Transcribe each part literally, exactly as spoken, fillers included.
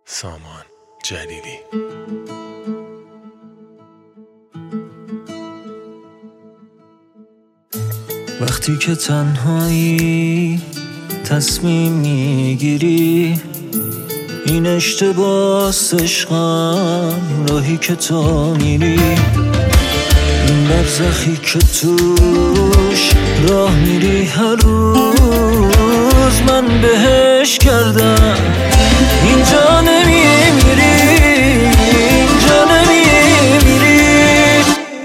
سامان جلیلی. وقتی که تنهایی تصمیم میگیری این اشتباس عشقم، راهی که تو میری، این برزخی که توش راه میری هر روز من بهش کردم. اینجا نمیمیری، اینجا نمیمیری،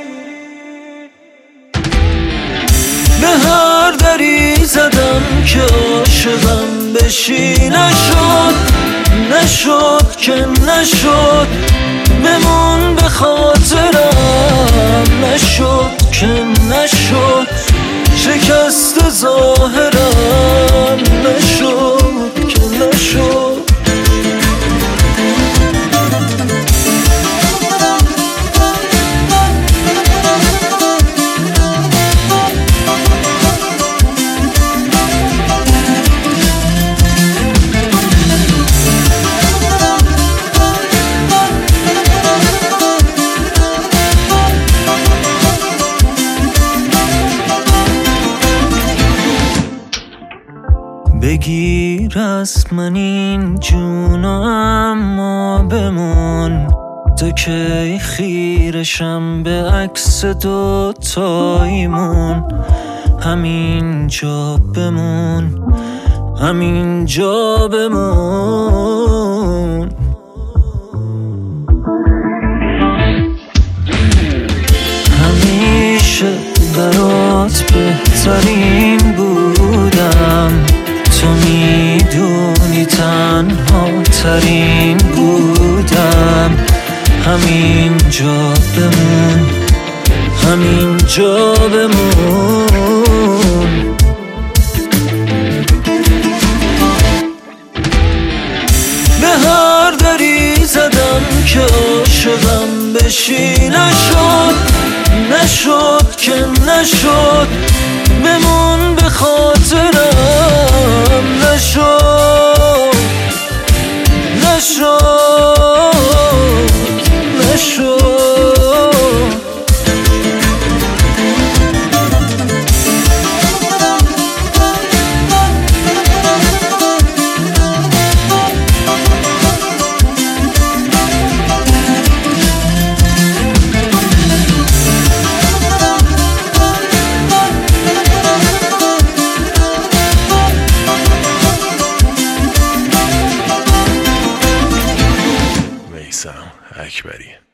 به هر دری زدم که عاشقم بشی، نشد نشد که نشد، بمون به خاطرم، نشد که نشد، شکست ظاهرم، نشد که نشد. بگیر از من این جونو اما بمون، تا که خیرشم به عکس دوتاییمون. همین جا بمون، همین جا بمون. همیشه برات بهترین بودم، تو میدونی تنها ترین بودم. همین جا بمون، همین جا بمون. به هر دری زدم که عاشقم بشی، نشد نشد که نشد، بمون به خاطرم، نشد نشد نشد. میثم اکبری.